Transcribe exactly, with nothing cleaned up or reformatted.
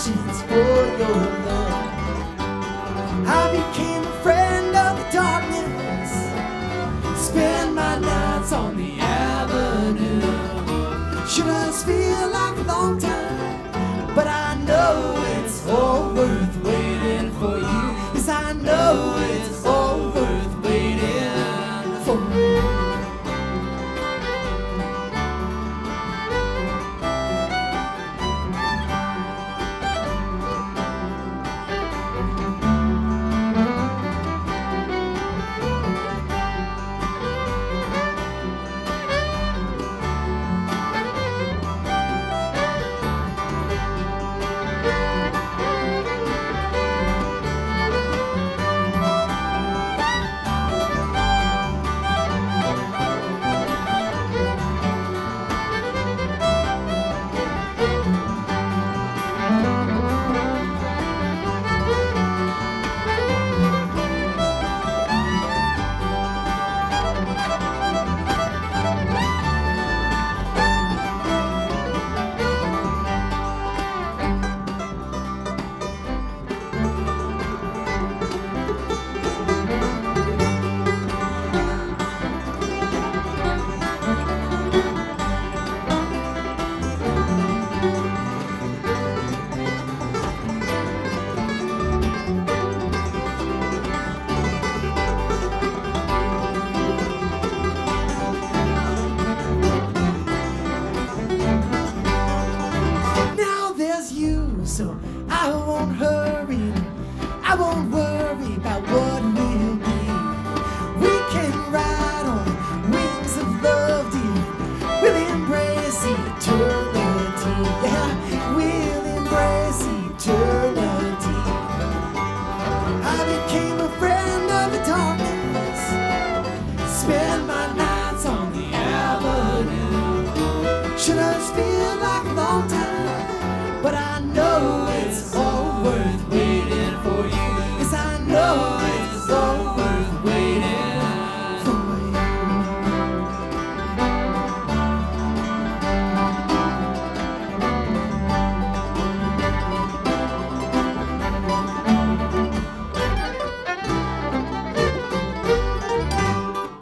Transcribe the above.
patience for your love. I became a friend of the darkness, spend my nights on the avenue. Should us feel like a long time, but I know it's all worth waiting for you. Yes, I know it's all worth waiting for you. So I won't hurry, I won't worry about what will be. We can ride on wings of love, dear. We'll embrace eternity, yeah. We'll embrace eternity. I became a friend of the darkness, spend my nights on the avenue. Should us feel like a long time, but I